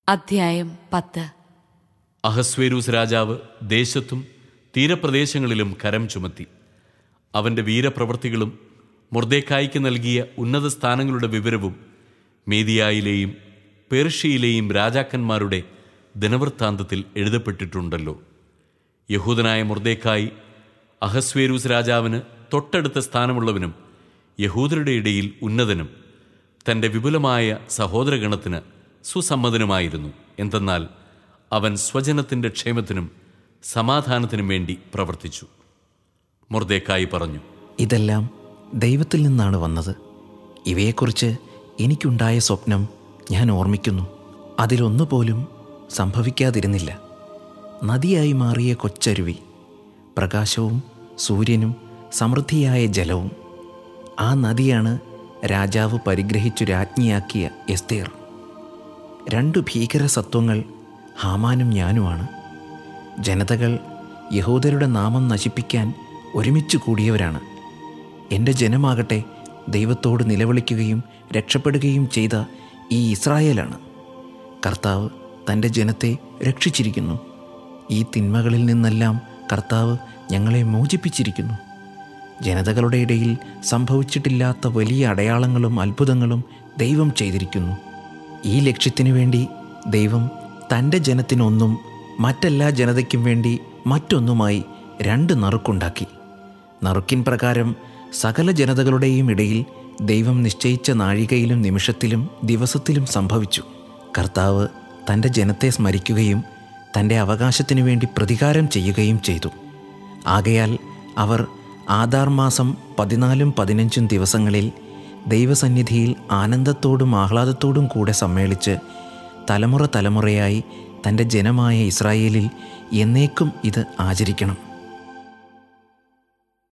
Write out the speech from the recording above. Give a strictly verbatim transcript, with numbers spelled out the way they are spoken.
അധ്യായം പത്ത്. അഹസ്വേരൂസ് രാജാവ് ദേശത്തും തീരപ്രദേശങ്ങളിലും കരം ചുമത്തി. അവൻ്റെ വീരപ്രവൃത്തികളും മൊർദെഖായിക്ക് നൽകിയ ഉന്നത സ്ഥാനങ്ങളുടെ വിവരവും മേദിയായിലെയും പേർഷ്യയിലെയും രാജാക്കന്മാരുടെ ദിനവൃത്താന്തത്തിൽ എഴുതപ്പെട്ടിട്ടുണ്ടല്ലോ. യഹൂദനായ മൊർദെഖായി അഹസ്വേരൂസ് രാജാവിന് തൊട്ടടുത്ത സ്ഥാനമുള്ളവനും യഹൂദരുടെ ഇടയിൽ ഉന്നതനും തൻ്റെ വിപുലമായ സഹോദരഗണത്തിന് സുസമ്മതനുമായിരുന്നു. എന്തെന്നാൽ അവൻ സ്വജനത്തിൻ്റെ ക്ഷേമത്തിനും സമാധാനത്തിനും വേണ്ടി പ്രവർത്തിച്ചു. മൊർദെഖായി പറഞ്ഞു, ഇതെല്ലാം ദൈവത്തിൽ നിന്നാണ് വന്നത്. ഇവയെക്കുറിച്ച് എനിക്കുണ്ടായ സ്വപ്നം ഞാൻ ഓർമ്മിക്കുന്നു. അതിലൊന്നുപോലും സംഭവിക്കാതിരുന്നില്ല. നദിയായി മാറിയ കൊച്ചരുവി, പ്രകാശവും സൂര്യനും സമൃദ്ധിയായ ജലവും. ആ നദിയാണ് രാജാവ് പരിഗ്രഹിച്ചു രാജ്ഞിയാക്കിയ എസ്തേർ. രണ്ടു ഭീകര സത്വങ്ങൾ ഹാമാനും ഞാനുമാണ്. ജനതകൾ യഹൂദരുടെ നാമം നശിപ്പിക്കാൻ ഒരുമിച്ച് കൂടിയവരാണ്. എൻ്റെ ജനമാകട്ടെ ദൈവത്തോട് നിലവിളിക്കുകയും രക്ഷപ്പെടുകയും ചെയ്ത ഈ ഇസ്രായേലാണ്. കർത്താവ് തൻ്റെ ജനത്തെ രക്ഷിച്ചിരിക്കുന്നു. ഈ തിന്മകളിൽ നിന്നെല്ലാം കർത്താവ് ഞങ്ങളെ മോചിപ്പിച്ചിരിക്കുന്നു. ജനതകളുടെ ഇടയിൽ സംഭവിച്ചിട്ടില്ലാത്ത വലിയ അടയാളങ്ങളും അത്ഭുതങ്ങളും ദൈവം ചെയ്തിരിക്കുന്നു. ഈ ലക്ഷ്യത്തിനു വേണ്ടി ദൈവം തൻ്റെ ജനത്തിനൊന്നും മറ്റെല്ലാ ജനതയ്ക്കും വേണ്ടി മറ്റൊന്നുമായി രണ്ട് നറുക്കുണ്ടാക്കി. നറുക്കിൻ പ്രകാരം സകല ജനതകളുടെയും ഇടയിൽ ദൈവം നിശ്ചയിച്ച നാഴികയിലും നിമിഷത്തിലും ദിവസത്തിലും സംഭവിച്ചു. കർത്താവ് തൻ്റെ ജനത്തെ സ്മരിക്കുകയും തൻ്റെ അവകാശത്തിനു വേണ്ടി പ്രതികാരം ചെയ്യുകയും ചെയ്തു. ആകയാൽ അവർ ആദാർ മാസം പതിനാലും പതിനഞ്ചും ദിവസങ്ങളിൽ ദൈവസന്നിധിയിൽ ആനന്ദത്തോടും ആഹ്ലാദത്തോടും കൂടെ സമ്മേളിച്ച് തലമുറ തലമുറയായി തൻ്റെ ജനമായ ഇസ്രായേലിൽ എന്നേക്കും ഇത് ആചരിക്കണം.